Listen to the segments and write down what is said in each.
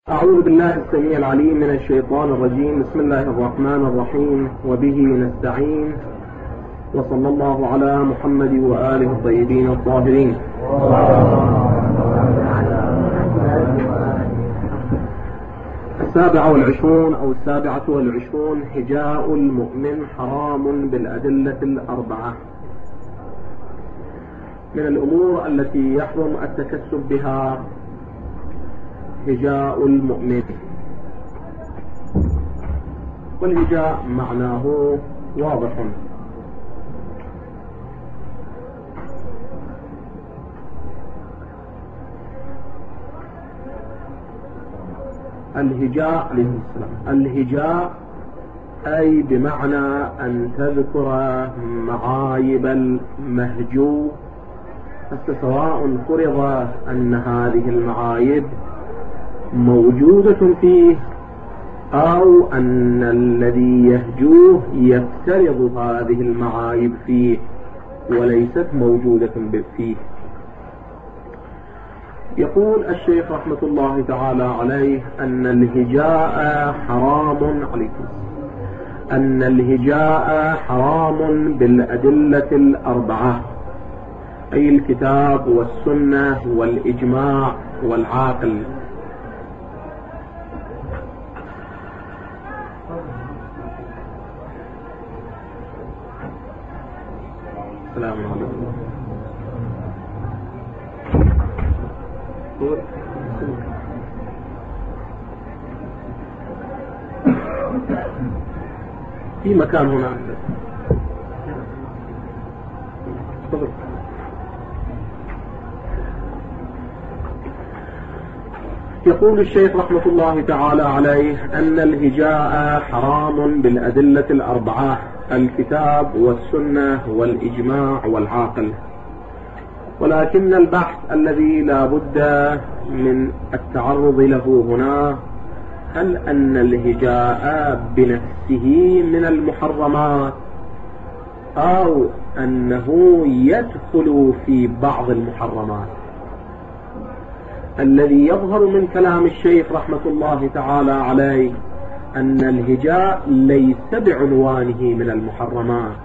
أعوذ بالله السميع العليم من الشيطان الرجيم. بسم الله الرحمن الرحيم، وبه نستعين، وصلى الله على محمد وآله الطيبين الطاهرين. السابعة والعشرون أو 27 هجاء المؤمن حرام بالأدلة الأربعة. من الأمور التي يحرم التكسب بها هجاء المؤمن. والهجاء معناه واضح، الهجاء أي بمعنى أن تذكر معايب المهجو، سواء فرض أن هذه المعايب موجودة فيه أو أن الذي يهجوه يفترض هذه المعايب فيه وليست موجودة فيه. يقول الشيخ رحمة الله تعالى عليه أن الهجاء حرام بالأدلة الأربعة، أي الكتاب والسنة والإجماع والعاقل. السلام عليكم. في مكان هنا. يقول الشيخ رحمة الله تعالى عليه أن الهجاء حرام بالأدلة الأربعة، الكتاب والسنة والإجماع والعاقل. ولكن البحث الذي لا بد من التعرض له هنا، هل أن الهجاء بنفسه من المحرمات أو أنه يدخل في بعض المحرمات؟ الذي يظهر من كلام الشيخ رحمة الله تعالى عليه أن الهجاء ليس بعنوانه من المحرمات،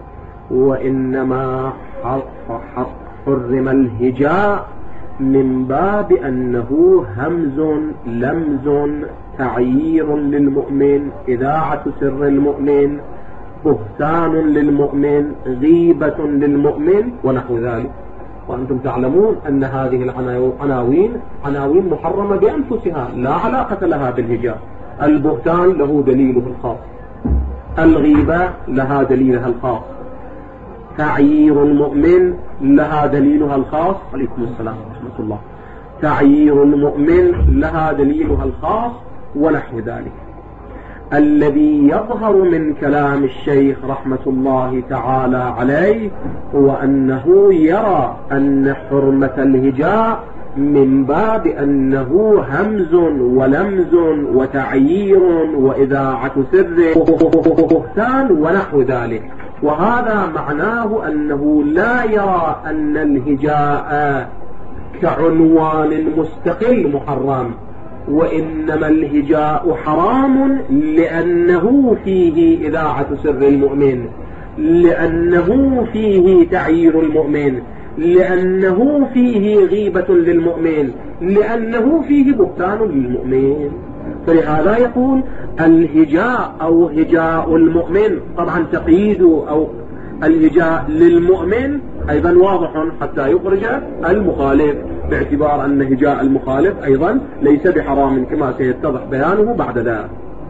وإنما حرم الهجاء من باب أنه همز، لمز، تعيير للمؤمن، إذاعة سر المؤمن، بهتان للمؤمن، غيبة للمؤمن ونحو ذلك. وأنتم تعلمون أن هذه عناوين محرمة بأنفسها، لا علاقة لها بالهجاء. البهتان له دليله الخاص، الغيبة لها دليلها الخاص، تعيير المؤمن لها دليلها الخاص. عليكم السلام ورحمة الله. تعيير المؤمن لها دليلها الخاص ونحو ذلك. الذي يظهر من كلام الشيخ رحمة الله تعالى عليه هو أنه يرى أن حرمة الهجاء من باب أنه همز ولمز وتعيير وإذاعة سر وبهتان ونحو ذلك. وهذا معناه أنه لا يرى أن الهجاء كعنوان مستقل محرم، وإنما الهجاء حرام لأنه فيه إذاعة سر المؤمن، لأنه فيه تعيير المؤمن، لأنه فيه غيبة للمؤمن، لأنه فيه بهتان للمؤمن. فلهذا يقول الهجاء أو هجاء المؤمن، طبعا تقييد أو الهجاء للمؤمن أيضا واضح حتى يخرج المخالف، باعتبار أن هجاء المخالف أيضا ليس بحرام كما سيتضح بيانه بعد ذلك.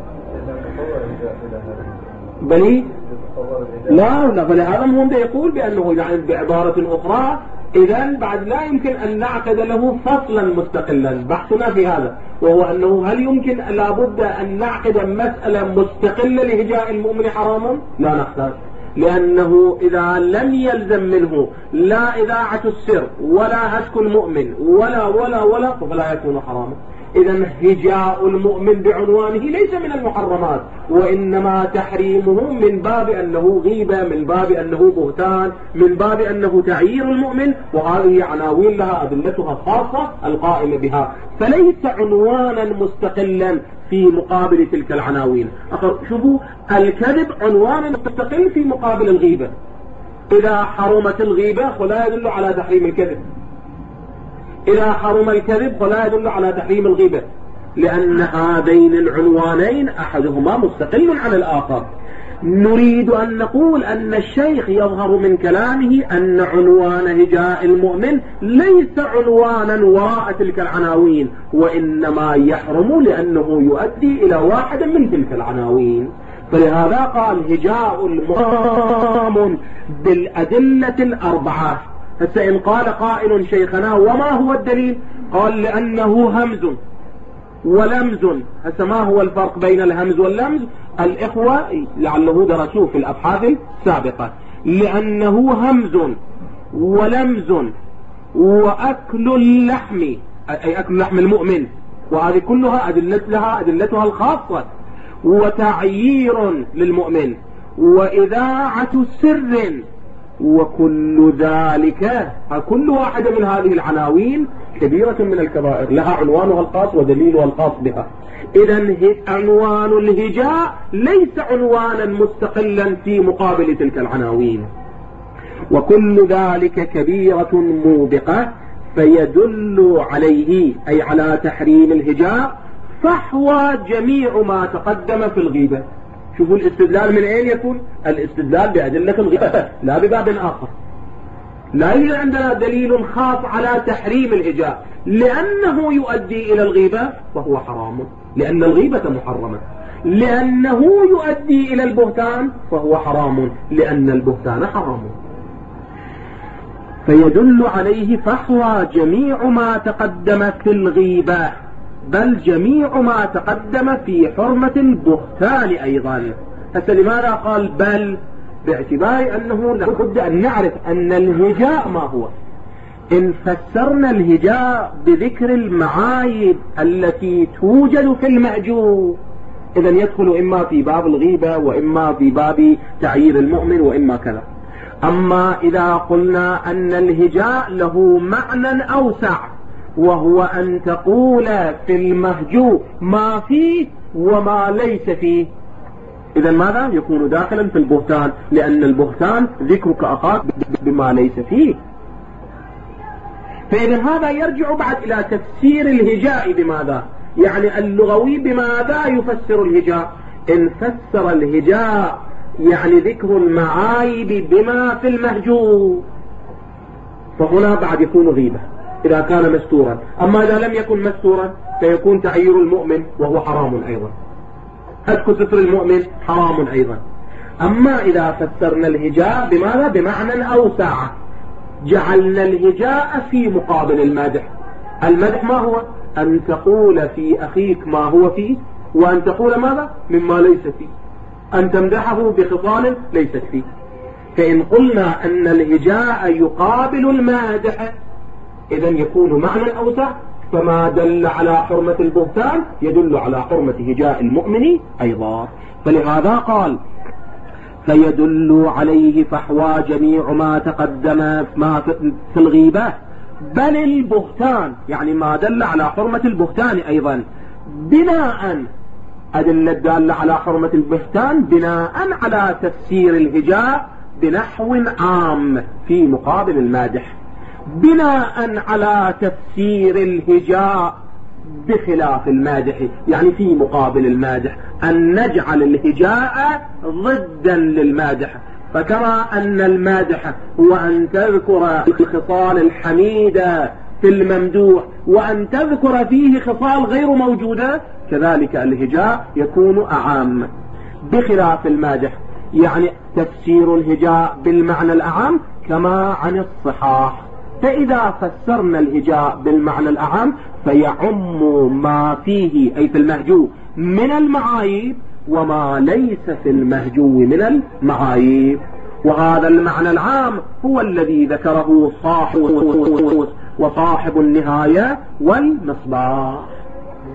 بل لا فلهذا هم يقول بأنه يعني بعبارة أخرى إذن بعد لا يمكن أن نعقد له فصلا مستقلا. بحثنا في هذا وهو أنه هل يمكن لابد أن نعقد مسألة مستقلة لهجاء المؤمن حراما؟ لا نحتاج، لأنه إذا لم يلزم منه لا إذاعة السر ولا هتك المؤمن ولا فلا يكون حراما. إذا هجاء المؤمن بعنوانه ليس من المحرمات، وإنما تحريمه من باب أنه غيبة، من باب أنه بهتان، من باب أنه تعيير المؤمن، وهذه عناوين لها أدلتها الخاصة القائمة بها، فليس عنوانا مستقلا في مقابل تلك العناوين. شوفوا، الكذب عنوان مستقل في مقابل الغيبة. إذا حرمت الغيبة فلا يدل على تحريم الكذب، إذا حرم الكذب فلا يدل على تحريم الغيبة، لأن هذين العنوانين أحدهما مستقل عن الآخر. نريد أن نقول أن الشيخ يظهر من كلامه أن عنوان هجاء المؤمن ليس عنوانا وراء تلك العناوين، وإنما يحرم لأنه يؤدي إلى واحد من تلك العناوين. فلهذا قال هجاء المؤمن بالأدلة الأربعة. هسه إن قال قائل شيخنا وما هو الدليل؟ قال لأنه همز ولمز. هسه ما هو الفرق بين الهمز واللمز؟ الإخوة لعله درسوه في الأبحاث السابقة. لأنه همز ولمز وأكل اللحم، أي أكل لحم المؤمن، وهذه كلها أدلتها الخاصة، وتعيير للمؤمن، وإذاعة سر، وكل ذلك، كل واحدة من هذه العناوين كبيرة من الكبائر، لها عنوانها الخاص ودليلها الخاص بها. إذن عنوان الهجاء ليس عنوانا مستقلا في مقابل تلك العناوين. وكل ذلك كبيرة موبقة، فيدل عليه أي على تحريم الهجاء فحوى جميع ما تقدم في الغيبة. شوفوا الاستدلال من أين يكون؟ الاستدلال بأدلة الغيبة لا بباب آخر. لا يوجد عندنا دليل خاص على تحريم الهجاء لأنه يؤدي إلى الغيبة فهو حرام، لأن الغيبة محرمة. لأنه يؤدي إلى البهتان فهو حرام، لأن البهتان حرام. فيدل عليه فحوى جميع ما تقدم في الغيبة، بل جميع ما تقدم في حرمة البهتان أيضا. لماذا قال بل؟ باعتبار أنه لابد أن نعرف أن الهجاء ما هو. إن فسرنا الهجاء بذكر المعايب التي توجد في المأجور، إذن يدخل إما في باب الغيبة وإما في باب تعيير المؤمن وإما كذا. أما إذا قلنا أن الهجاء له معنى أوسع، وهو أن تقول في المهجو ما فيه وما ليس فيه، إذا ماذا؟ يكون داخلا في البهتان، لأن البهتان ذكرك أخاك بما ليس فيه. فإذا هذا يرجع بعد إلى تفسير الهجاء بماذا؟ يعني اللغوي بماذا يفسر الهجاء؟ إن فسر الهجاء يعني ذكر المعايب بما في المهجو، فهنا بعد يكون غيبة إذا كان مستورا. أما إذا لم يكن مستورا فيكون تعيير المؤمن وهو حرام أيضا، هتك ستر المؤمن حرام أيضا. أما إذا فسرنا الهجاء بماذا؟ بمعنى أوسع، جعلنا الهجاء في مقابل المدح. المدح ما هو؟ أن تقول في أخيك ما هو فيه، وأن تقول ماذا؟ مما ليس فيه، أن تمدحه بخصال ليست فيه. فإن قلنا أن الهجاء يقابل المادح، إذن يكون معنى أوسع، فما دل على حرمة البهتان يدل على حرمة هجاء المؤمن أيضا. فلهذا قال فيدل عليه فحوى جميع ما تقدم ما في الغيبة، بل البهتان، يعني ما دل على حرمة البهتان أيضا، بناء أدلة دالة على حرمة البهتان بناء على تفسير الهجاء بنحو عام في مقابل المادح، بناء على تفسير الهجاء بخلاف المادح، يعني في مقابل المادح، أن نجعل الهجاء ضدا للمادح. فكما أن المادح هو أن تذكر الخصال الحميدة في الممدوح وأن تذكر فيه خصال غير موجودة، كذلك الهجاء يكون أعام بخلاف المادح، يعني تفسير الهجاء بالمعنى الأعام كما عن الصحاح. فإذا فسرنا الهجاء بالمعنى الأعام فيعم ما فيه أي في المهجو من المعايب وما ليس في المهجو من المعايب. وهذا المعنى العام هو الذي ذكره صاحب النهاية والمصباح.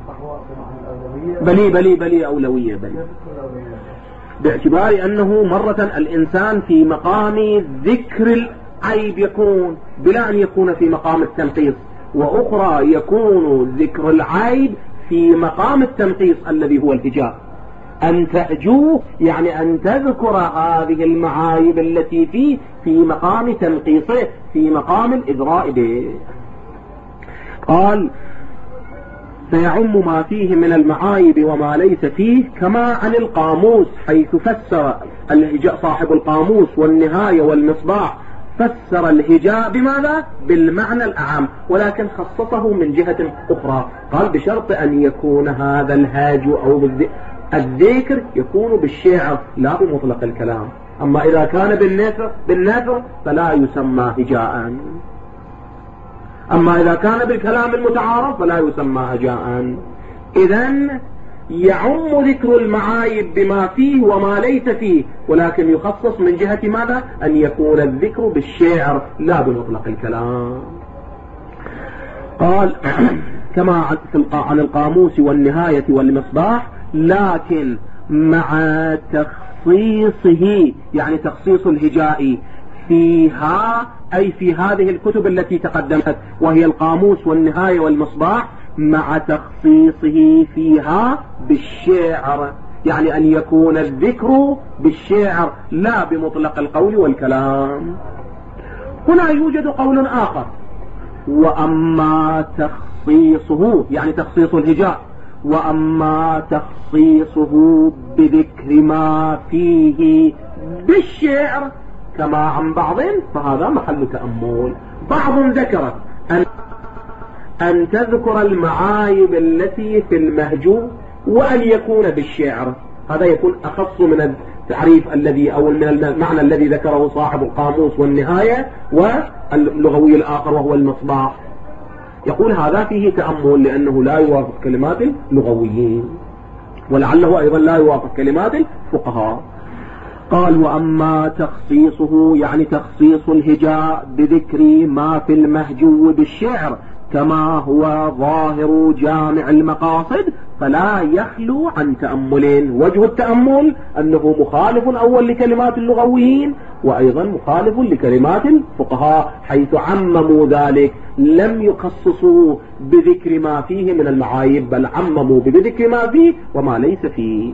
بلي أولوية باعتبار أنه مرة الإنسان في مقام ذكر العيب يكون بلا أن يكون في مقام التنقيص، وأخرى يكون ذكر العيب في مقام التنقيص الذي هو الهجاء. أن تهجوه يعني أن تذكر هذه المعايب التي فيه في مقام تنقيصه، في مقام الإذراء به. قال فيعم ما فيه من المعايب وما ليس فيه، كما عن القاموس حيث فسر الهجاء صاحب القاموس والنهاية والمصباح، فسر الهجاء بماذا؟ بالمعنى الأعم، ولكن خصصه من جهة أخرى. قال بشرط أن يكون هذا الهاج أو الذكر يكون بالشعر لا بمطلق الكلام. أما إذا كان بالنثر فلا يسمى هجاء، أما إذا كان بالكلام المتعارف فلا يسمى هجاء. إذن يعم ذكر المعايب بما فيه وما ليس فيه، ولكن يخصص من جهة ماذا؟ أن يكون الذكر بالشعر لا بمطلق الكلام. قال كما عن القاموس والنهاية والمصباح، لكن مع تخصيصه يعني تخصيص الهجاء فيها أي في هذه الكتب التي تقدمت وهي القاموس والنهاية والمصباح، مع تخصيصه فيها بالشعر، يعني أن يكون الذكر بالشعر لا بمطلق القول والكلام. هنا يوجد قول آخر، وأما تخصيصه يعني تخصيص الهجاء، وأما تخصيصه بذكر ما فيه بالشعر كما عن بعض فهذا محل تأمل. بعض ذكر أن تذكر المعايب التي في المهجو وأن يكون بالشعر، هذا يكون أخص من التعريف الذي أو من المعنى الذي ذكره صاحب القاموس والنهاية واللغوي الآخر وهو المصباح. يقول هذا فيه تأمل لأنه لا يوافق كلمات اللغويين، ولعله أيضا لا يوافق كلمات الفقهاء. قال وأما تخصيصه يعني تخصيص الهجاء بذكر ما في المهجو بالشعر كما هو ظاهر جامع المقاصد فلا يخلو عن تأملين. وجه التأمل أنه مخالف أول لكلمات اللغويين وأيضا مخالف لكلمات الفقهاء، حيث عمموا ذلك، لم يخصصوا بذكر ما فيه من المعايب بل عمموا بذكر ما فيه وما ليس فيه.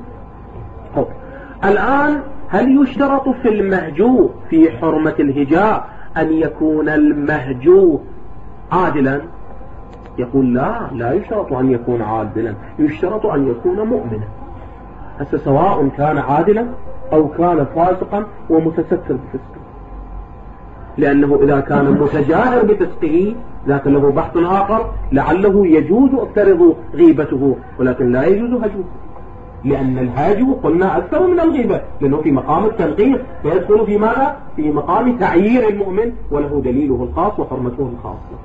الآن هل يشترط في المهجو في حرمة الهجاء أن يكون المهجو عادلا؟ يقول لا يشترط أن يكون عادلا، يشترط أن يكون مؤمنا. هسه سواء كان عادلا أو كان فاسقا ومتستر بفسقه، لأنه إذا كان متجاهر بفسقه ذاك له بحث آخر، لعله يجوز افترض غيبته ولكن لا يجوز هجوه، لأن الهاجو قلنا أكثر من الغيبة لأنه في مقام التنقيص، فيدخل في ماذا؟ في مقام تعيير المؤمن وله دليله الخاص وحرمته الخاصة.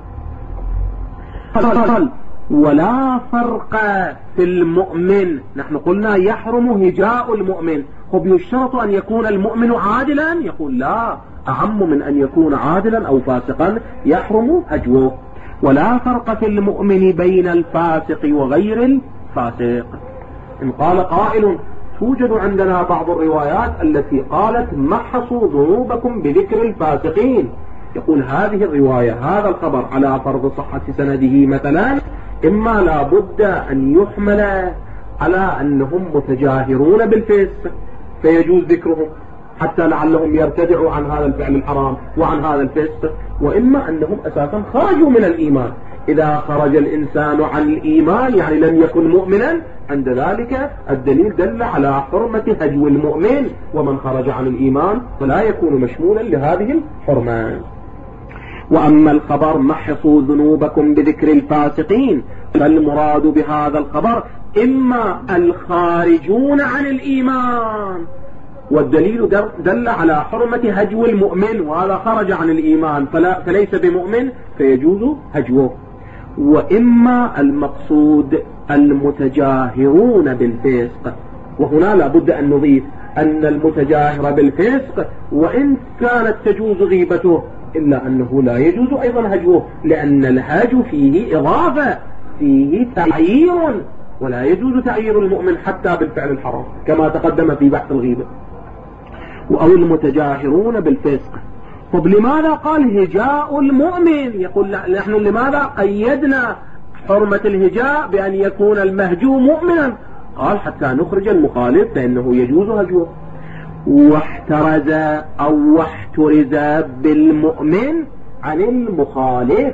قال ولا فرق في المؤمن، نحن قلنا يحرم هجاء المؤمن، خب يشترط أن يكون المؤمن عادلا؟ يقول لا، أعم من أن يكون عادلا أو فاسقا يحرم هجوه. ولا فرق في المؤمن بين الفاسق وغير الفاسق. إن قال قائل توجد عندنا بعض الروايات التي قالت محصوا ذنوبكم بذكر الفاسقين، يقول هذه الرواية هذا الخبر على فرض صحة سنده مثلا إما لا بد أن يحمل على أنهم متجاهرون بالفسق فيجوز ذكرهم حتى لعلهم يرتدعوا عن هذا الفعل الحرام وعن هذا الفسق، وإما أنهم أساسا خرجوا من الإيمان. إذا خرج الإنسان عن الإيمان يعني لم يكن مؤمنا، عند ذلك الدليل دل على حرمة هجو المؤمن، ومن خرج عن الإيمان فلا يكون مشمولا لهذه الحرمة. وأما الخبر محصوا ذنوبكم بذكر الفاسقين فالمراد بهذا الخبر إما الخارجون عن الإيمان، والدليل دل على حرمة هجو المؤمن وهذا خرج عن الإيمان فليس بمؤمن فيجوز هجوه، وإما المقصود المتجاهرون بالفسق. وهنا لا بد أن نضيف أن المتجاهر بالفسق وإن كانت تجوز غيبته إلا أنه لا يجوز أيضا هجوه، لأن الهجو فيه إضافة فيه تعيير، ولا يجوز تعيير المؤمن حتى بالفعل الحرام كما تقدم في بحث الغيبة، أو المتجاهرون بالفسق. طب لماذا قال هجاء المؤمن؟ يقول نحن لماذا قيدنا حرمة الهجاء بأن يكون المهجو مؤمنا؟ قال حتى نخرج المخالف فإنه يجوز هجوه. واحترز أو واحترز بالمؤمن عن المخالف،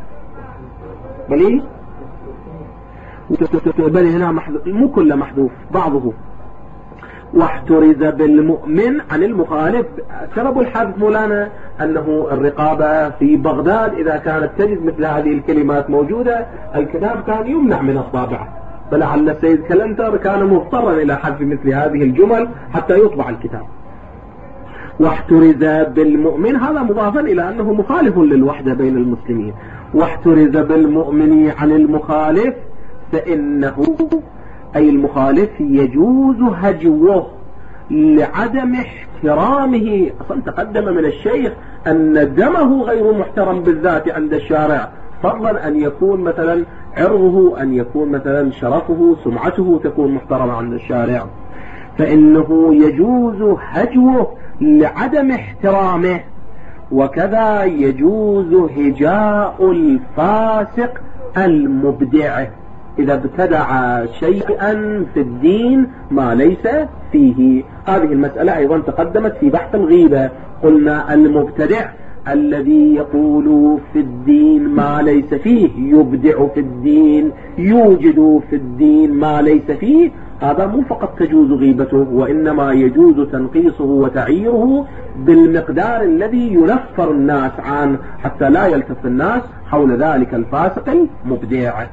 بل هنا محذوف، مو كله محذوف، بعضه. واحترز بالمؤمن عن المخالف. سبب الحذف مولانا أنه الرقابة في بغداد إذا كانت تجد مثل هذه الكلمات موجودة الكتاب كان يمنع من الطابعة، فلعل السيد كلنتر كان مضطرا إلى حذف مثل هذه الجمل حتى يطبع الكتاب. واحترز بالمؤمن هذا مضافا إلى أنه مخالف للوحدة بين المسلمين. واحترز بالمؤمن عن المخالف فإنه أي المخالف يجوز هجوه لعدم احترامه. أصلا تقدم من الشيخ أن دمه غير محترم بالذات عند الشارع، فضلا أن يكون مثلا عرضه، أن يكون مثلا شرفه، سمعته تكون محترمة عند الشارع، فإنه يجوز هجوه لعدم احترامه. وكذا يجوز هجاء الفاسق المبدع إذا ابتدع شيئا في الدين ما ليس فيه. هذه المسألة أيضا تقدمت في بحث الغيبة. قلنا المبتدع الذي يقول في الدين ما ليس فيه، يبدع في الدين، يوجد في الدين ما ليس فيه، هذا مو فقط تجوز غيبته، وإنما يجوز تنقيصه وتعييره بالمقدار الذي ينفر الناس عنه حتى لا يلتف الناس حول ذلك الفاسق المبدع.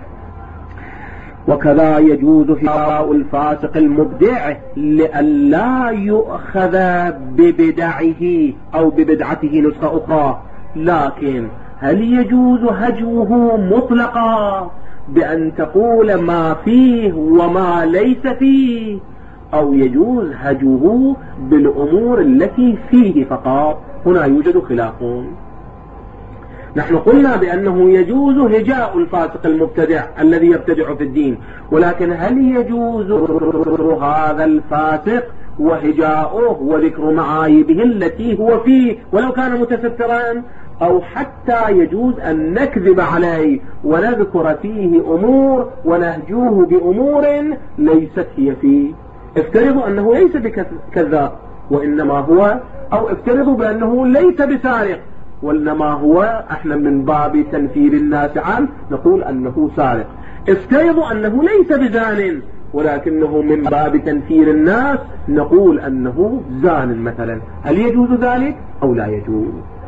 وكذا يجوز هجاء الفاسق المبدع لئلا يؤخذ ببدعه أو ببدعته نسخة أخرى. لكن هل يجوز هجوه مطلقا بأن تقول ما فيه وما ليس فيه، أو يجوز هجوه بالأمور التي فيه فقط؟ هنا يوجد خلاف. نحن قلنا بأنه يجوز هجاء الفاسق المبتدع الذي يبتدع في الدين، ولكن هل يجوز هذا الفاسق وهجاؤه وذكر معايبه التي هو فيه ولو كان متسترا، أو حتى يجوز أن نكذب عليه ونذكر فيه أمور ونهجوه بأمور ليست هي فيه؟ افترضوا أنه ليس بكذاب وإنما هو، أو افترضوا بأنه ليس بسارق وإنما هو، احنا من باب تنفير الناس عنه نقول أنه سارق. افترضوا أنه ليس بزان ولكنه من باب تنفير الناس نقول أنه زان مثلا، هل يجوز ذلك أو لا يجوز؟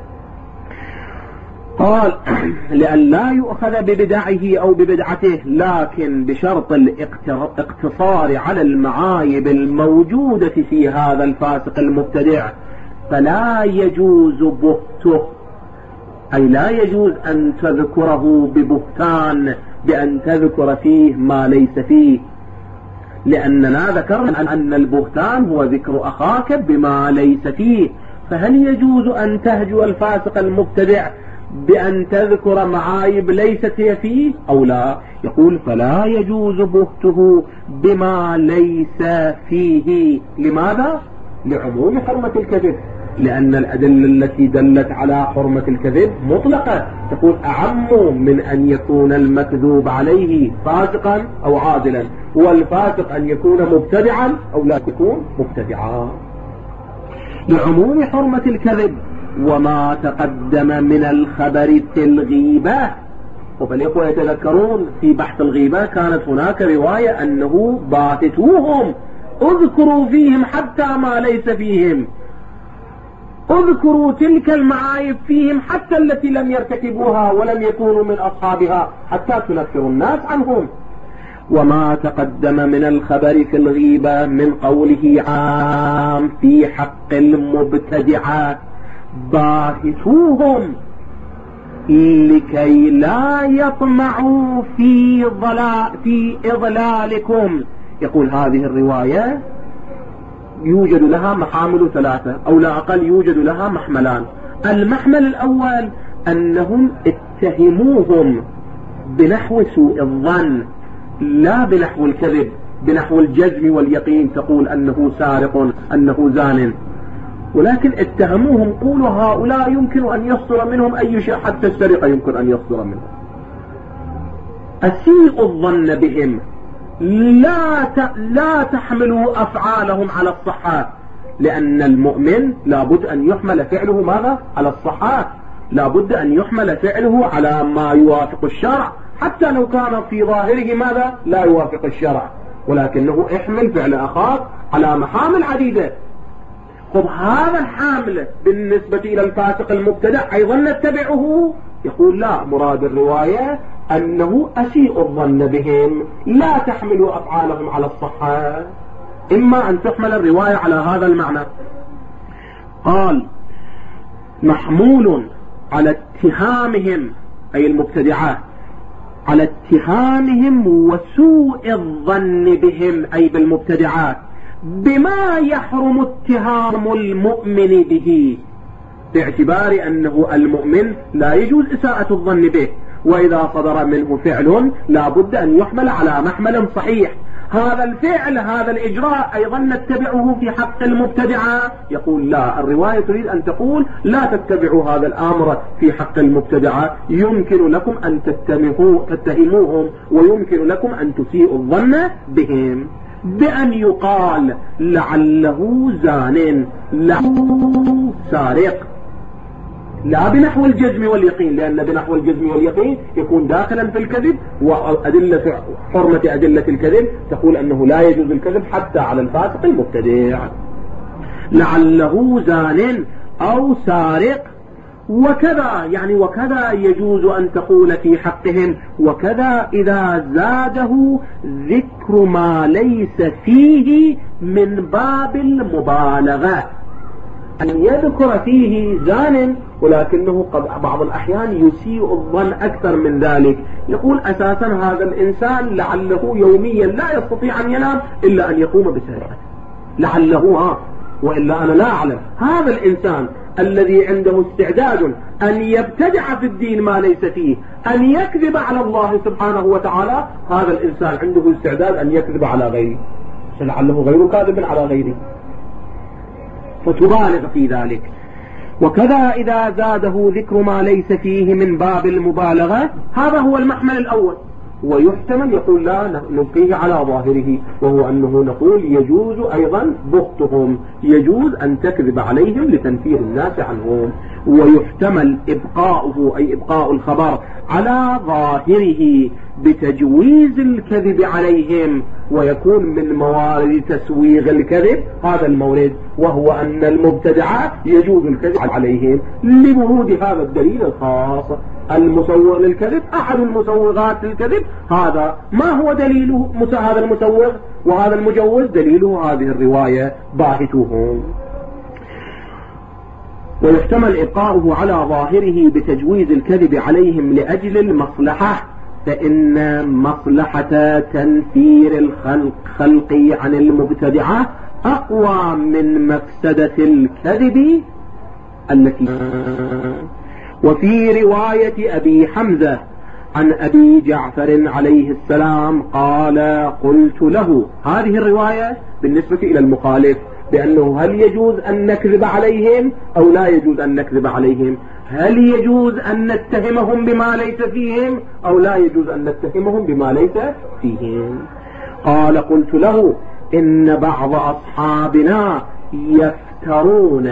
قال لئلا يؤخذ ببدعه أو ببدعته، لكن بشرط الاقتصار على المعايب الموجودة في هذا الفاسق المبتدع، فلا يجوز بهته، أي لا يجوز أن تذكره ببهتان بأن تذكر فيه ما ليس فيه، لأننا ذكرنا أن البهتان هو ذكر أخاك بما ليس فيه. فهل يجوز أن تهجو الفاسق المبتدع بأن تذكر معايب ليست هي فيه أو لا؟ يقول فلا يجوز بهته بما ليس فيه. لماذا؟ لعموم حرمة الكذب، لأن الأدلة التي دلت على حرمة الكذب مطلقة، تقول أعم من أن يكون المكذوب عليه فاسقا أو عادلا، والفاسق أن يكون مبتدعا أو لا يكون مبتدعا، لعموم حرمة الكذب. وما تقدم من الخبر في الغيبة، وفالإخوة يتذكرون في بحث الغيبة كانت هناك رواية أنه باتتوهم، اذكروا فيهم حتى ما ليس فيهم، اذكروا تلك المعايب فيهم حتى التي لم يرتكبوها ولم يكونوا من أصحابها حتى تنفروا الناس عنهم. وما تقدم من الخبر في الغيبة من قوله عام في حق المبتدعات باهتوهم لكي لا يطمعوا في إضلالكم. يقول هذه الرواية يوجد لها محامل ثلاثة أو لا أقل، يوجد لها محملان. المحمل الأول أنهم اتهموهم بنحو سوء الظن لا بنحو الكذب، بنحو الجزم واليقين، تقول أنه سارق أنه زان، ولكن اتهموهم قولوا هؤلاء يمكن أن يصدر منهم أي شيء، حتى السرقة يمكن أن يصدر منهم. أسيء الظن بهم، لا تحملوا أفعالهم على الصحات، لأن المؤمن لابد أن يحمل فعله ماذا؟ على الصحات، لابد أن يحمل فعله على ما يوافق الشرع، حتى لو كان في ظاهره ماذا؟ لا يوافق الشرع، ولكنه احمل فعل أخاك على محامل عديدة. خب هذا الحامل بالنسبة إلى الفاسق المبتدع أيضا نتبعه؟ يقول لا، مراد الرواية أنه أسيء الظن بهم، لا تحملوا أفعالهم على الصحة. إما أن تحمل الرواية على هذا المعنى، قال محمول على اتهامهم أي المبتدعات، على اتهامهم وسوء الظن بهم أي بالمبتدعات بما يحرم اتهام المؤمن به، باعتبار أنه المؤمن لا يجوز إساءة الظن به، وإذا صدر منه فعل لا بد أن يحمل على محمل صحيح. هذا الفعل هذا الإجراء أيضا نتبعه في حق المبتدعة؟ يقول لا، الرواية تريد أن تقول لا تتبعوا هذا الأمر في حق المبتدعة، يمكن لكم أن تتهموهم ويمكن لكم أن تسيئوا الظن بهم، بأن يقال لعله زان، لعله سارق، لا بنحو الجزم واليقين، لأن بنحو الجزم واليقين يكون داخلا في الكذب، وأدلة حرمة أدلة الكذب تقول أنه لا يجوز الكذب حتى على الفاسق المبتدع. لعله زان أو سارق، وكذا يعني وكذا يجوز أن تقول في حقهم، وكذا إذا زاده ذكر ما ليس فيه من باب المبالغة، أن يذكر فيه زان ولكنه بعض الأحيان يسيء الظن أكثر من ذلك، يقول أساسا هذا الإنسان لعله يوميا لا يستطيع أن ينام إلا أن يقوم بسرقة، لعله وإلا أنا لا أعلم. هذا الإنسان الذي عنده استعداد أن يبتدع في الدين ما ليس فيه، أن يكذب على الله سبحانه وتعالى، هذا الإنسان عنده استعداد أن يكذب على غيره، لعله غيره كاذب على غيره، فتبالغ في ذلك. وكذا إذا زاده ذكر ما ليس فيه من باب المبالغة، هذا هو المحمل الأول. ويحتمل يقول لا نبقيه على ظاهره، وهو أنه نقول يجوز أيضا بغتهم، يجوز أن تكذب عليهم لتنفير الناس عنهم. ويحتمل إبقاؤه أي إبقاء الخبر على ظاهره بتجويز الكذب عليهم، ويكون من موارد تسويغ الكذب هذا المورد، وهو أن المبتدعات يجوز الكذب عليهم لورود هذا الدليل الخاص. المسوغ للكذب أحد المسوغات للكذب، هذا ما هو دليله؟ هذا المسوغ وهذا المجوز دليله هذه الرواية باهتوهم. ويحتمل إبقاؤه على ظاهره بتجويز الكذب عليهم لأجل المصلحة، فإن مصلحة تنفير الخلق عن المبتدعة أقوى من مفسدة الكذب التي. وفي رواية أبي حمزة عن أبي جعفر عليه السلام قال قلت له، هذه الرواية بالنسبة إلى المخالف بأنه هل يجوز أن نكذب عليهم أو لا يجوز أن نكذب عليهم، هل يجوز أن نتهمهم بما ليس فيهم أو لا يجوز أن نتهمهم بما ليس فيهم. قال قلت له إن بعض أصحابنا يفترون،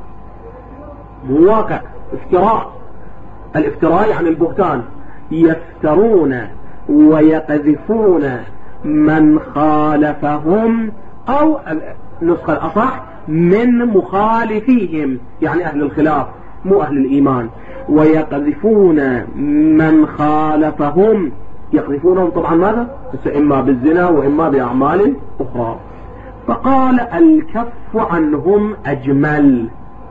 مواقع افتراء، الافتراء عن البهتان، يفترون ويقذفون من خالفهم، أو النسخة الأصح من مخالفيهم، يعني أهل الخلاف مو أهل الإيمان، ويقذفون من خالفهم، يقذفونهم طبعا ماذا؟ إما بالزنا وإما بأعمال أخرى. فقال الكف عنهم أجمل.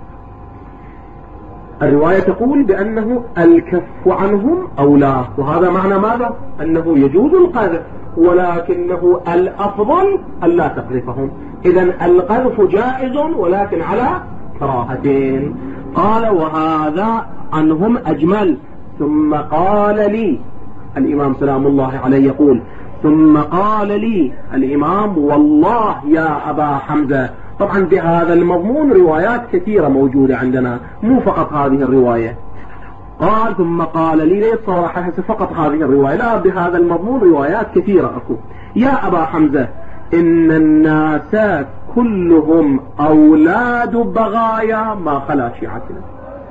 الرواية تقول بأنه الكف عنهم أولى، وهذا معنى ماذا؟ أنه يجوز القذف، ولكنه الأفضل ألا تقذفهم. إذن القذف جائز ولكن على كراهتين. قال وهذا عنهم أجمل. ثم قال لي الإمام سلام الله عليه يقول: ثم قال لي الإمام: والله يا أبا حمزة. طبعا بهذا المضمون روايات كثيرة موجودة عندنا، مو فقط هذه الرواية. قال: ثم قال لي، ليس صراحة فقط هذه الرواية، لا، بهذا المضمون روايات كثيرة أكو. يا أبا حمزة، إن الناس كلهم أولاد بغايا ما خلا شيعتنا.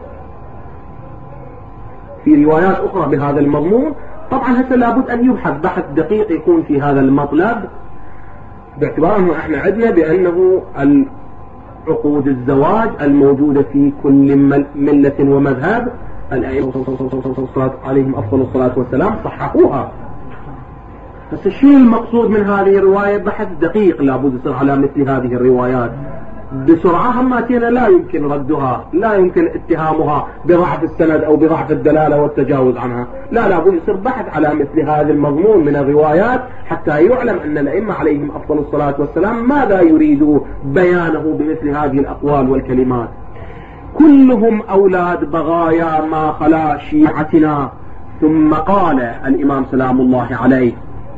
في روايات أخرى بهذا المضمون. طبعا هسه لابد أن يبحث بحث دقيق يكون في هذا المطلب، باعتبار أنه احنا عندنا بأنه عقود الزواج الموجودة في كل ملة ومذهب الأئمة عليهم أفضل الصلاة والسلام صححوها. بس الشيء المقصود من هذه الرواية بحث دقيق لابد يصير على مثل هذه الروايات بسرعة. هماتنا لا يمكن ردها، لا يمكن اتهامها بضعف السند أو بضعف الدلالة والتجاوز عنها، لا، لابد يصير بحث على مثل هذا المضمون من الروايات حتى يعلم أن الأئمة عليهم أفضل الصلاة والسلام ماذا يريدوا بيانه بمثل هذه الأقوال والكلمات. كلهم أولاد بغايا ما خلا شيعتنا. ثم قال الإمام سلام الله عليه: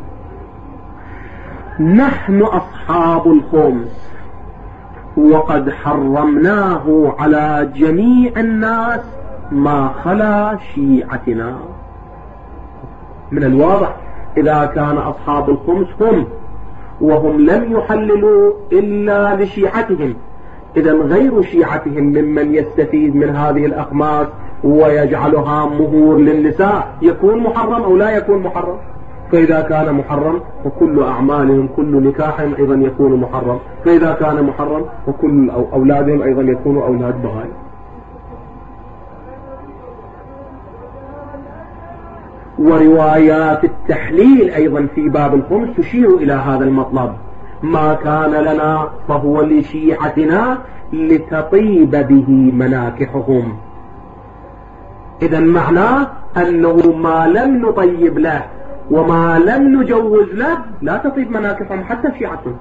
نحن أصحاب الخمس وقد حرمناه على جميع الناس ما خلا شيعتنا. من الواضح إذا كان أصحاب الخمس هم وهم لم يحللوا إلا لشيعتهم، إذا غير شيعتهم ممن يستفيد من هذه الأخماس ويجعلها مهور للنساء يكون محرم أو لا يكون محرم؟ فإذا كان محرم فكل أعمالهم كل نكاحهم أيضا يكون محرم، فإذا كان محرم فكل أولادهم أيضا يكونوا أولاد بغايا. وروايات التحليل أيضا في باب الخمس تشير إلى هذا المطلب: ما كان لنا فهو لشيعتنا لتطيب به مناكحهم. إذا معناه أنه ما لم نطيب له وما لم نجوز له لا تطيب مناكحهم حتى شيعتهم.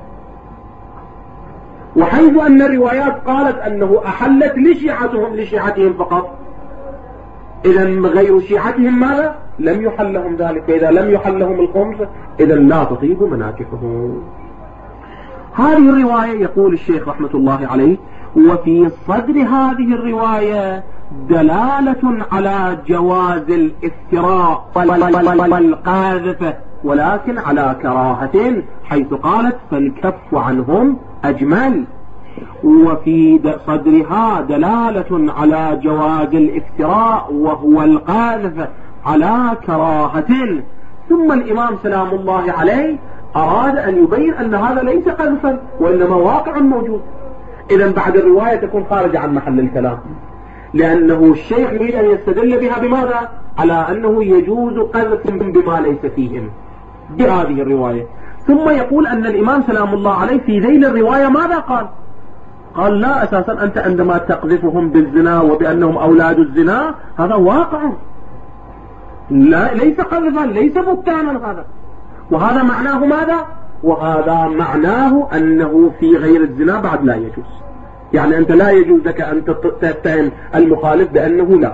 وحيث أن الروايات قالت أنه أحلت لشيعتهم فقط، إذا غير شيعتهم ماذا؟ لم يحل لهم ذلك. فإذا لم يحل لهم الخمس إذا لا تطيب مناكحهم. هذه الرواية يقول الشيخ رحمة الله عليه: وفي صدر هذه الرواية دلالة على جواز الافتراء والقاذفة، ولكن على كراهة، حيث قالت: فالكف عنهم أجمل. وفي صدرها دلالة على جواز الافتراء وهو القاذفة على كراهة. ثم الإمام سلام الله عليه أراد أن يبين أن هذا ليس قذفا وإنما واقع موجود. إذا بعد الرواية تكون خارجة عن محل الكلام، لأنه الشيخ يريد أن يستدل بها بماذا؟ على أنه يجوز قذف بما ليس فيهم بهذه الرواية. ثم يقول أن الإمام سلام الله عليه في ذيل الرواية ماذا قال؟ قال: لا، أساسا أنت عندما تقذفهم بالزنا وبأنهم أولاد الزنا هذا واقع، لا، ليس قذفا، ليس بهتانا هذا. وهذا معناه ماذا؟ وهذا معناه أنه في غير الزنا بعد لا يجوز. يعني أنت لا يجوز لك أن تتهم المخالف بأنه لا.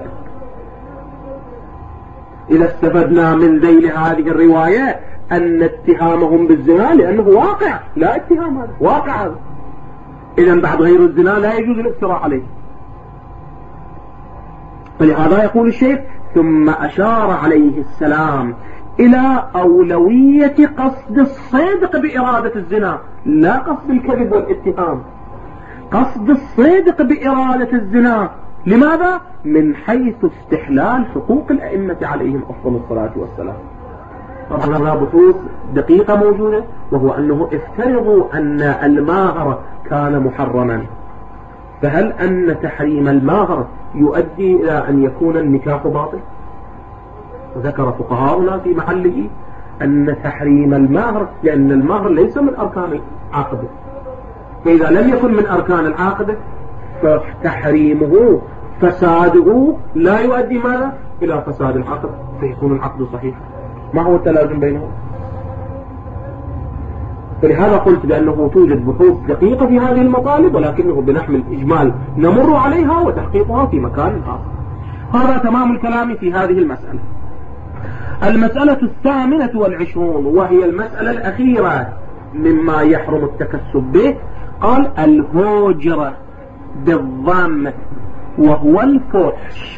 إذا استفدنا من ذيل هذه الرواية أن اتهامهم بالزنا لأنه واقع، لا اتهام، هذا واقع هذا. إذا بعد غير الزنا لا يجوز الافتراء عليه. فلهذا يقول الشيخ: ثم أشار عليه السلام إلى أولوية قصد الصدق بإرادة الزنا، لا قصد الكذب والاتهام، قصد الصدق بإرادة الزنا. لماذا؟ من حيث استحلال حقوق الأئمة عليهم أفضل الصلاة والسلام. طبعا بحوث دقيقة موجودة، وهو أنه افترضوا أن الماهر كان محرما، فهل أن تحريم الماهر يؤدي إلى أن يكون النكاح باطل؟ ذكر فقهاؤنا في محله أن تحريم الماهر، لأن الماهر ليس من أركان العقد، فإذا لم يكن من أركان العقد فتحريمه فساده لا يؤدي ماذا؟ إلى فساد العقد، فيكون العقد صحيح. ما هو التلازم بينهم؟ فلهذا قلت بأنه توجد بحوث دقيقة في هذه المطالب، ولكنه بنحمل إجمال نمر عليها وتحقيقها في مكان آخر. هذا تمام الكلام في هذه المسألة. المسألة 28 وهي المسألة الأخيرة مما يحرم التكسب به، قال الهجر بالضم وهو الفحش.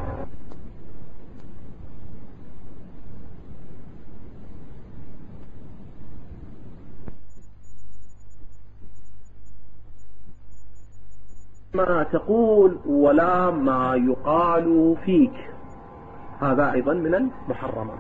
ما تقول ولا ما يقال فيك، هذا أيضا من المحرمات.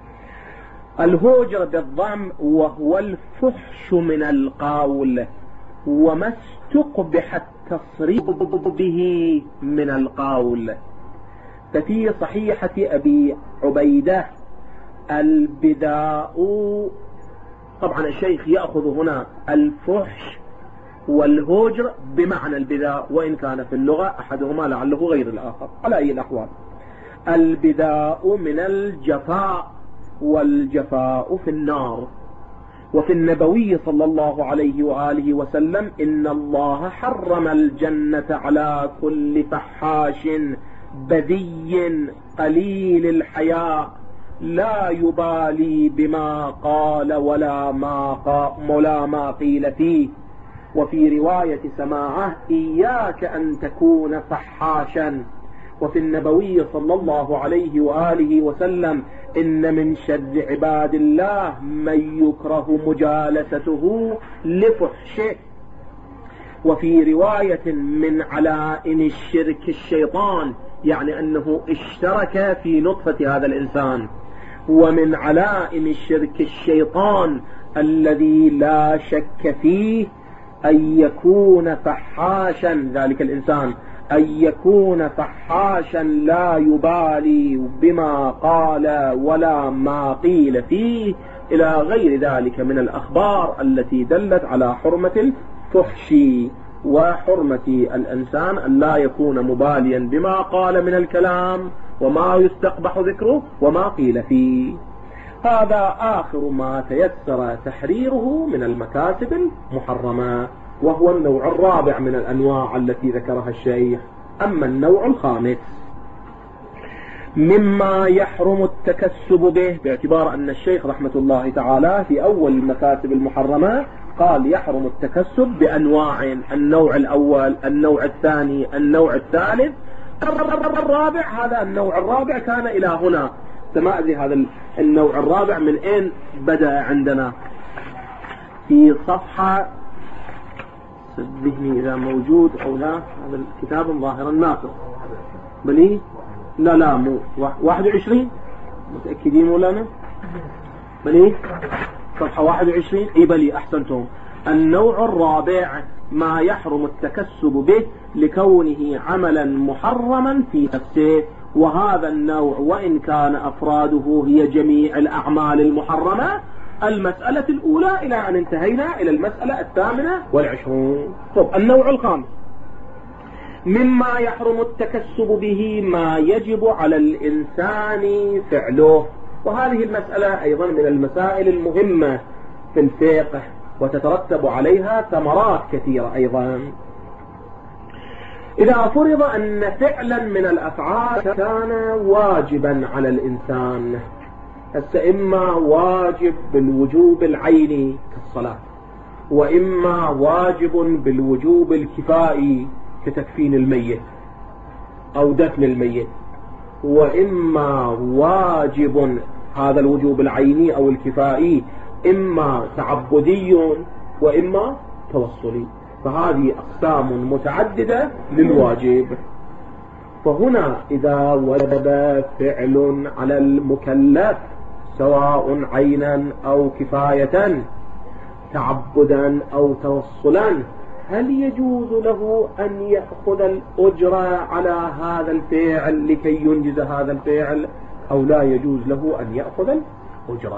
الهجر بالضم وهو الفحش من القول وما استقبح التصريح به من القول. ففي صحيحة أبي عبيدة البداء، طبعا الشيخ يأخذ هنا الفحش والهجر بمعنى البداء، وإن كان في اللغة أحدهما لعله غير الآخر. على أي الأحوال البداء من الجفاء، والجفاء في النار. وفي النبوي صلى الله عليه وآله وسلم إن الله حرم الجنة على كل فحاش بذي قليل الحياء لا يبالي بما قال ولا ما قيل فيه. وفي رواية سماعه إياك أن تكون فحاشا. وفي النبوي صلى الله عليه وآله وسلم إن من شر عباد الله من يكره مجالسته لفحشه. وفي رواية من علائم الشرك الشيطان، يعني أنه اشترك في نطفة هذا الإنسان. ومن علائم الشرك الشيطان الذي لا شك فيه أن يكون فحاشا، ذلك الإنسان أن يكون فحاشا لا يبالي بما قال ولا ما قيل فيه، إلى غير ذلك من الأخبار التي دلت على حرمة الفحش وحرمة الإنسان أن لا يكون مباليا بما قال من الكلام وما يستقبح ذكره وما قيل فيه. هذا آخر ما تيسر تحريره من المكاسب المحرمة، وهو النوع الرابع من الأنواع التي ذكرها الشيخ. أما النوع الخامس مما يحرم التكسب به، باعتبار أن الشيخ رحمة الله تعالى في أول المكاسب المحرمة قال يحرم التكسب بأنواع: النوع الأول، النوع الثاني، النوع الثالث، الرابع. هذا النوع الرابع كان إلى هنا. ما أدري هذا النوع الرابع من أين بدأ عندنا. في صفحة ذهني إذا موجود أو لا، هذا الكتاب ظاهرا ناقص بلي. لا مو 21 متأكدين مولانا؟ بلي صفحة 21. اي بلي احسنتم. النوع الرابع ما يحرم التكسب به لكونه عملا محرما في نفسه. وهذا النوع وإن كان أفراده هي جميع الأعمال المحرمة، المسألة الأولى إلى أن انتهينا إلى المسألة 28. طب النوع الخامس مما يحرم التكسب به ما يجب على الإنسان فعله. وهذه المسألة أيضا من المسائل المهمة في الفقه، وتترتب عليها ثمرات كثيرة أيضا. إذا فرض أن فعلا من الأفعال كان واجبا على الإنسان، إما واجب بالوجوب العيني كالصلاة، وإما واجب بالوجوب الكفائي كتكفين الميت أو دفن الميت، وإما واجب هذا الوجوب العيني أو الكفائي إما تعبدي وإما توصلي. فهذه أقسام متعددة للواجب. فهنا إذا وجب فعل على المكلف سواء عينا أو كفاية، تعبدا أو توصلا، هل يجوز له أن يأخذ الأجرة على هذا الفعل لكي ينجز هذا الفعل، أو لا يجوز له أن يأخذ الأجرة؟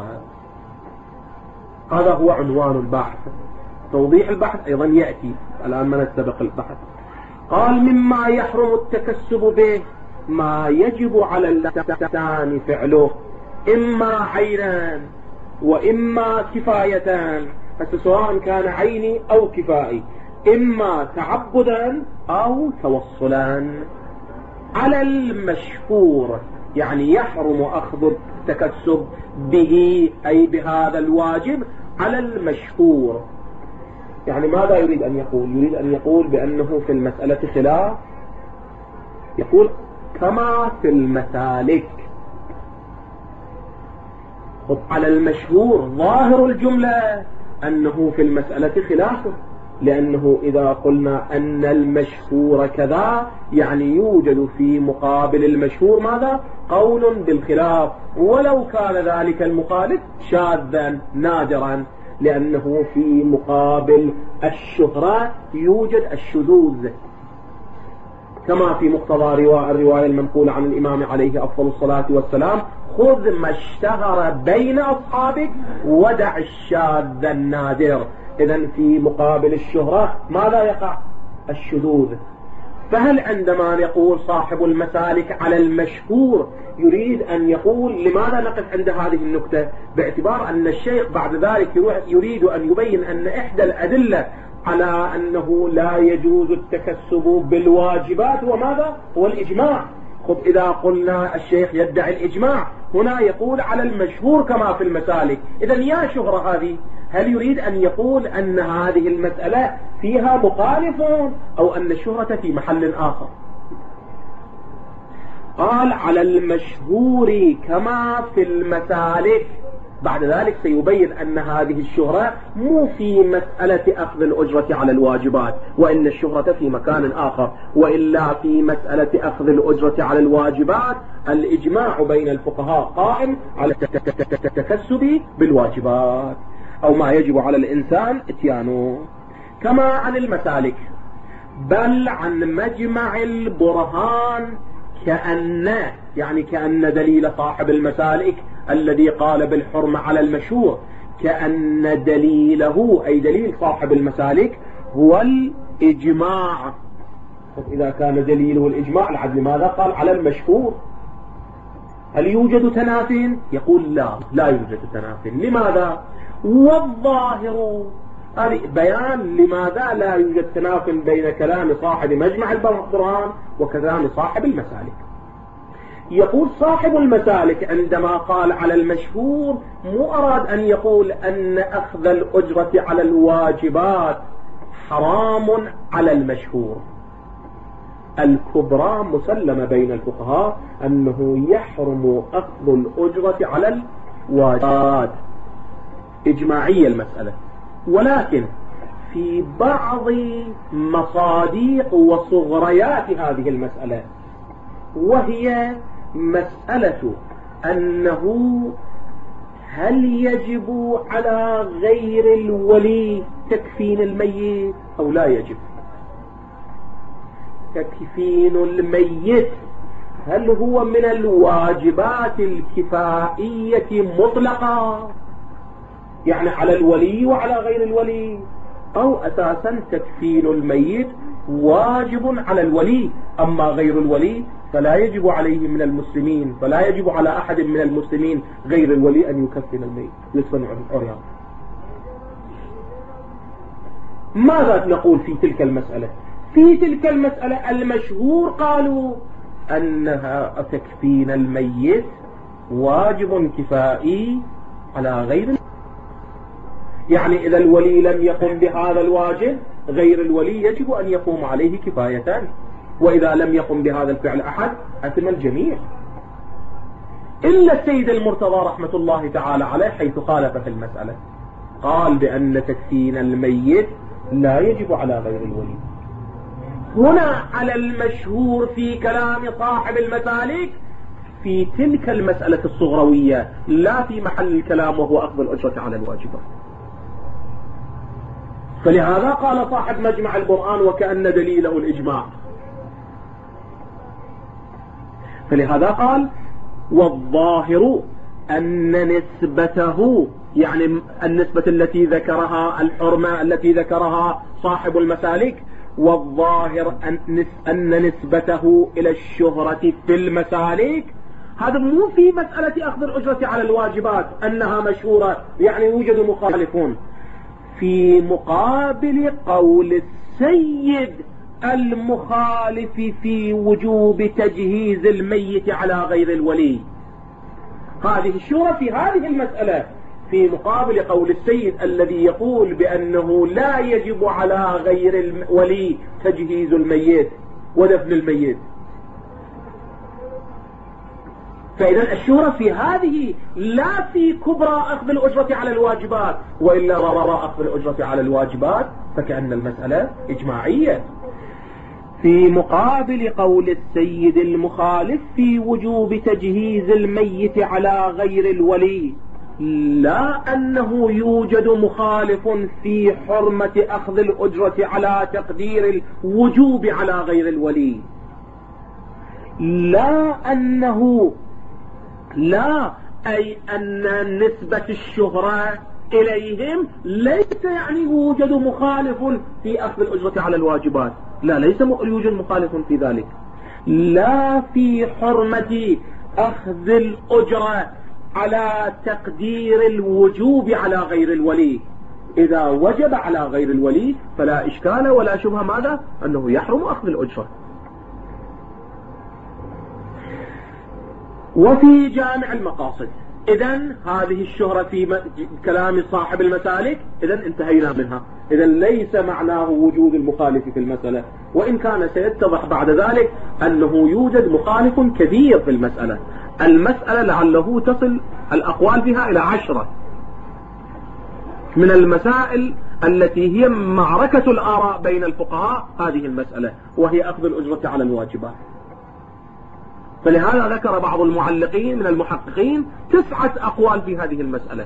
هذا هو عنوان البحث. توضيح البحث أيضا يأتي الآن ما نستبق البحث. قال مما يحرم التكسب به ما يجب على الإنسان فعله، إما عينا وإما كفايتان، سواء كان عيني أو كفائي، إما تعبدا أو توصلا. على المشهور، يعني يحرم أخذ التكسب به أي بهذا الواجب على المشهور. يعني ماذا يريد أن يقول؟ يريد أن يقول بأنه في المسألة خلاف، يقول كما في المسالك. على المشهور ظاهر الجملة أنه في المسألة خلافه، لأنه إذا قلنا أن المشهور كذا يعني يوجد في مقابل المشهور ماذا؟ قول بالخلاف، ولو كان ذلك المخالف شاذا نادرا، لأنه في مقابل الشهرة يوجد الشذوذ، كما في مقتضى الرواية المنقولة عن الإمام عليه أفضل الصلاة والسلام: خذ ما اشتهر بين أصحابك ودع الشاذ النادر. إذن في مقابل الشهرة ماذا يقع؟ الشذوذ. فهل عندما يقول صاحب المسالك على المشهور يريد أن يقول لماذا نقف عند هذه النكتة؟ باعتبار أن الشيخ بعد ذلك يريد أن يبين أن إحدى الأدلة على أنه لا يجوز التكسب بالواجبات وماذا؟ هو الإجماع. خب إذا قلنا الشيخ يدعي الإجماع، هنا يقول على المشهور كما في المسالك. إذن يا شهرة هذه، هل يريد أن يقول أن هذه المسألة فيها مخالف أو أن الشهرة في محل آخر؟ قال على المشهور كما في المسالك. بعد ذلك سيبين أن هذه الشهرة مو في مسألة أخذ الأجرة على الواجبات، وإن الشهرة في مكان آخر، وإلا في مسألة أخذ الأجرة على الواجبات الإجماع بين الفقهاء قائم على التكسب بالواجبات أو ما يجب على الإنسان اتيانه. كما عن المسالك، بل عن مجمع البرهان كأن دليل صاحب المسالك الذي قال بالحرمة على المشهور، كأن دليله أي دليل صاحب المسالك هو الإجماع. إذا كان دليله الإجماع لعد لماذا قال على المشهور؟ هل يوجد تناف؟ يقول لا يوجد تناف. لماذا؟ والظاهر، هذه بيان لماذا لا يوجد تناف بين كلام صاحب مجمع البرهان وكلام صاحب المسالك. يقول صاحب المسالك عندما قال على المشهور مو أراد أن يقول أن أخذ الأجرة على الواجبات حرام على المشهور. الكبرى مسلمة بين الفقهاء أنه يحرم أخذ الأجرة على الواجبات، إجماعية المسألة. ولكن في بعض مصاديق وصغريات هذه المسألة، وهي مسألة أنه هل يجب على غير الولي تكفين الميت أو لا يجب؟ تكفين الميت هل هو من الواجبات الكفائية مطلقة، يعني على الولي وعلى غير الولي، أو أساسا تكفين الميت واجب على الولي، أما غير الولي فلا يجب عليه من المسلمين، فلا يجب على أحد من المسلمين غير الولي أن يكفن الميت يصنع العريان. ماذا نقول في تلك المسألة؟ في تلك المسألة المشهور قالوا أنها تكفين الميت واجب كفائي على غير الولي، يعني إذا الولي لم يقم بهذا الواجب غير الولي يجب أن يقوم عليه كفايتان، وإذا لم يقم بهذا الفعل أحد أثم الجميع، إلا السيد المرتضى رحمة الله تعالى عليه حيث خالف في المسألة، قال بأن تكفين الميت لا يجب على غير الولي. هنا على المشهور في كلام صاحب المسالك في تلك المسألة الصغروية، لا في محل الكلام وهو أخذ الأجرة على الواجبات. فلهذا قال صاحب مجمع البرهان وكأن دليله الإجماع، فلهذا قال والظاهر أن نسبته، يعني النسبة التي ذكرها الحرمة التي ذكرها صاحب المسالك، والظاهر أن نسبته إلى الشهرة في المسالك هذا مو في مسألة أخذ الأجرة على الواجبات أنها مشهورة، يعني يوجد مخالفون في مقابل قول السيد المخالف في وجوب تجهيز الميت على غير الولي. هذه الشورى في هذه المسألة في مقابل قول السيد الذي يقول بأنه لا يجب على غير الولي تجهيز الميت ودفن الميت. فإذا الشورى في هذه لا في كبرى أخذ الأجرة على الواجبات، وإلا ررى أخذ الأجرة على الواجبات فكأن المسألة إجماعية. في مقابل قول السيد المخالف في وجوب تجهيز الميت على غير الولي، لا أنه يوجد مخالف في حرمة أخذ الأجرة على تقدير الوجوب على غير الولي، لا أي أن نسبة الشهرة إليهم ليس يعني يوجد مخالف في أخذ الأجرة على الواجبات، لا، ليس يوجد مخالف في ذلك، لا في حرمة أخذ الأجرة على تقدير الوجوب على غير الولي. إذا وجب على غير الولي فلا إشكال ولا شبهة ماذا؟ أنه يحرم أخذ الأجرة. وفي جامع المقاصد، إذن هذه الشهرة في كلام صاحب المسالك إذن انتهينا منها. إذن ليس معناه وجود المخالف في المسألة، وإن كان سيتضح بعد ذلك أنه يوجد مخالف كثير في المسألة. المسألة لعله تصل الأقوال فيها إلى 10 من المسائل التي هي معركة الآراء بين الفقهاء، هذه المسألة وهي أخذ الأجرة على الواجبات. فلهذا ذكر بعض المعلقين من المحققين 9 أقوال في هذه المسألة.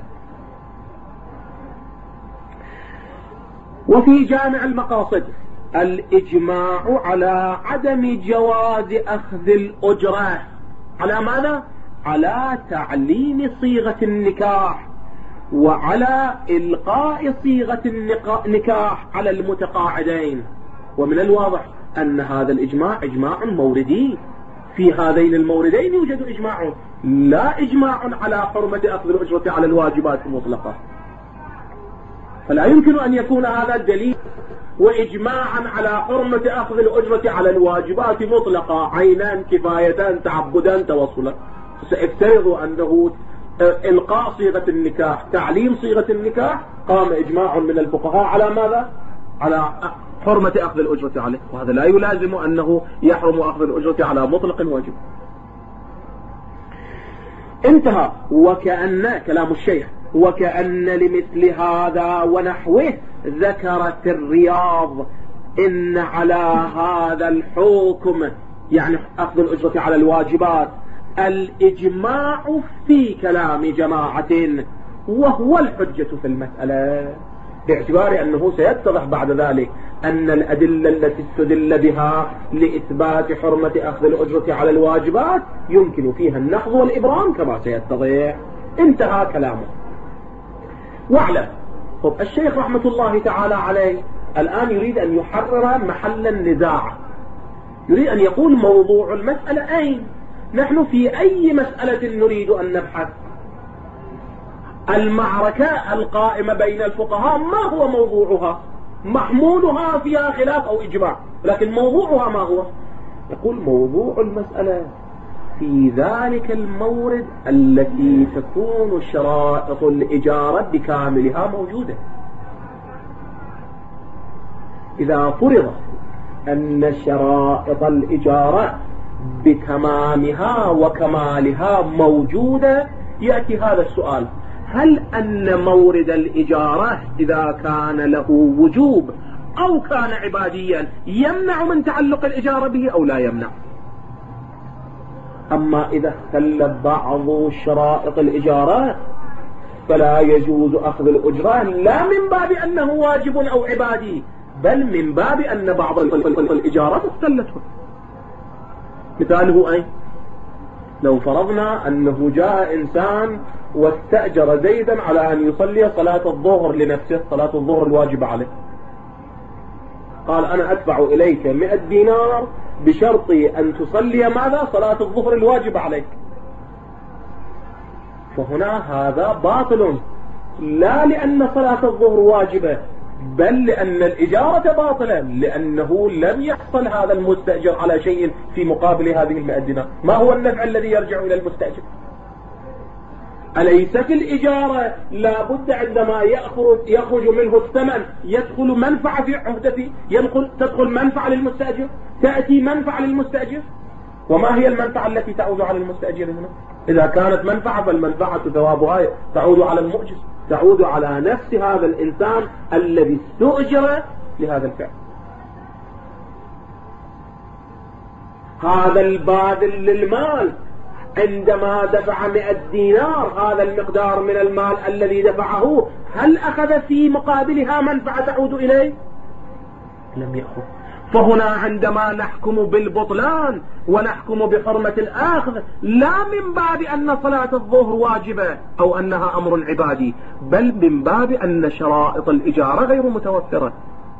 وفي جامع المقاصد الإجماع على عدم جواز أخذ الأجرة على ماذا؟ على تعليم صيغة النكاح وعلى إلقاء صيغة النكاح على المتقاعدين. ومن الواضح أن هذا الإجماع إجماع موردي، في هذين الموردين يوجد إجماع، لا إجماع على حرمة أخذ الأجرة على الواجبات المطلقة. فلا يمكن أن يكون هذا الدليل وإجماعا على حرمة أخذ الأجرة على الواجبات مطلقة عينا كفايتان تعبدا توصلا. سيفترض أنه إلقاء صيغة النكاح، تعليم صيغة النكاح، قام إجماع من الفقهاء على ماذا؟ على حرمة أخذ الأجرة عليه، وهذا لا يلازم أنه يحرم أخذ الأجرة على مطلق واجب. انتهى. وكأن كلام الشيخ وكأن لمثل هذا ونحوه ذكرت الرياض إن على هذا الحكم، يعني أخذ الأجرة على الواجبات، الإجماع في كلام جماعة وهو الحجة في المسألة، باعتبار أنه سيتضح بعد ذلك أن الأدلة التي استدل بها لإثبات حرمة أخذ الأجرة على الواجبات يمكن فيها النقض والإبرام كما سيتضح. انتهى كلامه. واعلم الشيخ رحمة الله تعالى عليه الآن يريد أن يحرر محل النزاع، يريد أن يقول موضوع المسألة أين؟ نحن في أي مسألة نريد أن نبحث؟ المعركة القائمة بين الفقهاء ما هو موضوعها؟ محمولها فيها خلاف أو إجماع، لكن موضوعها ما هو؟ يقول موضوع المسألة في ذلك المورد التي تكون شرائط الإجارة بكاملها موجودة. إذا فرض أن شرائط الإجارة بتمامها وكمالها موجودة، يأتي هذا السؤال: هل أن مورد الإجارة إذا كان له وجوب أو كان عباديا يمنع من تعلق الإجارة به أو لا يمنع؟ أما إذا اختل بعض شرائط الإجارة فلا يجوز أخذ الأجرة، لا من باب أنه واجب أو عبادي، بل من باب أن بعض الإجارات اختلت. مثاله أي؟ لو فرضنا أنه جاء إنسان واستأجر زيدا على أن يصلي صلاة الظهر لنفسه، صلاة الظهر الواجب عليه، قال أنا أدفع إليك 100 دينار بشرط أن تصلي ماذا؟ صلاة الظهر الواجب عليك. فهنا هذا باطل، لا لأن صلاة الظهر واجبة، بل لأن الإجارة باطلة، لأنه لم يحصل هذا المستأجر على شيء في مقابل هذه 100 دينار. ما هو النفع الذي يرجع إلى المستأجر؟ أليس في الإجارة لا بد عندما يخرج منه الثمن يدخل منفعة في عهدته، تدخل منفعة للمستأجر، تأتي منفعة للمستأجر؟ وما هي المنفعة التي تعود على المستأجر هنا؟ إذا كانت منفعة فالمنفعة ثوابها تعود على المؤجر، تعود على نفس هذا الإنسان الذي استؤجر لهذا الفعل. هذا الباذل للمال عندما دفع 100 دينار، هذا المقدار من المال الذي دفعه هل أخذ في مقابلها منفعة تعود إليه؟ لم يأخذ. فهنا عندما نحكم بالبطلان ونحكم بحرمة الآخذ لا من باب أن صلاة الظهر واجبة أو أنها أمر عبادي، بل من باب أن شرائط الإجارة غير متوفرة.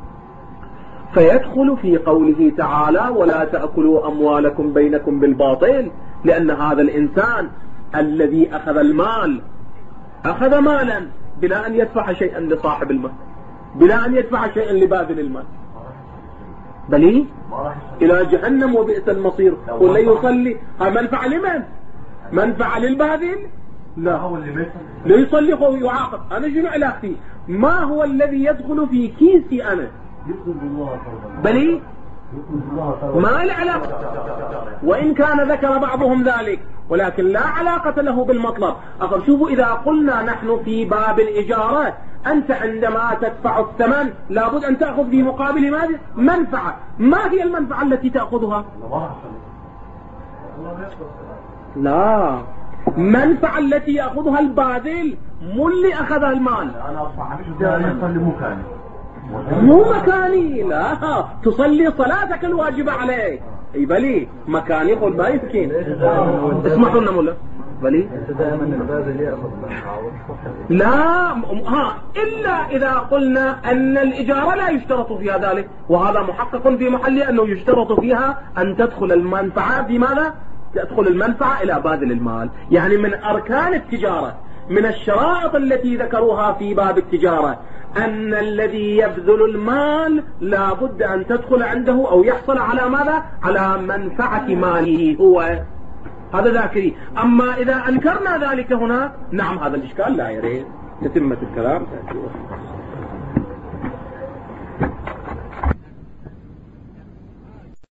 فيدخل في قوله تعالى ولا تأكلوا أموالكم بينكم بالباطل، لأن هذا الإنسان الذي أخذ المال أخذ مالا بلا أن يدفع شيئا لصاحب المال، بلا أن يدفع شيئا لباذل المال، بل إلى جهنم وبئس المصير. ولا يصلي منفعة لمن؟ منفعة للباذل؟ لا، هو اللي يصلي هو يعاقب. أنا شنو علاقتي؟ ما هو الذي يدخل في كيسي أنا؟ بل ما العلاقة، وإن كان ذكر بعضهم ذلك ولكن لا علاقة له بالمطلب. شوفوا إذا قلنا نحن في باب الإجارة أنت عندما تدفع الثمن لابد أن تأخذ في مقابل ماذا؟ منفعة. ما هي المنفعة التي تأخذها؟ لا، منفعة التي يأخذها الباذل مو اللي أخذها المال. مو مكاني، لا، تصلي صلاتك الواجبة عليك. اي بلي مكاني قول ما يمكن. اسمحوا لنا مولا بلي لا إلا إذا قلنا أن الإجارة لا يشترط فيها ذلك، وهذا محقق في محله أنه يشترط فيها أن تدخل المنفعة في ماذا؟ تدخل المنفعة إلى باذل المال. يعني من أركان التجارة، من الشرائط التي ذكروها في باب التجارة أن الذي يبذل المال لا بد أن تدخل عنده أو يحصل على ماذا؟ على منفعة ماله هو. هذا ذاكري. أما إذا أنكرنا ذلك هنا نعم هذا الإشكال لا يريد. تتمة الكلام.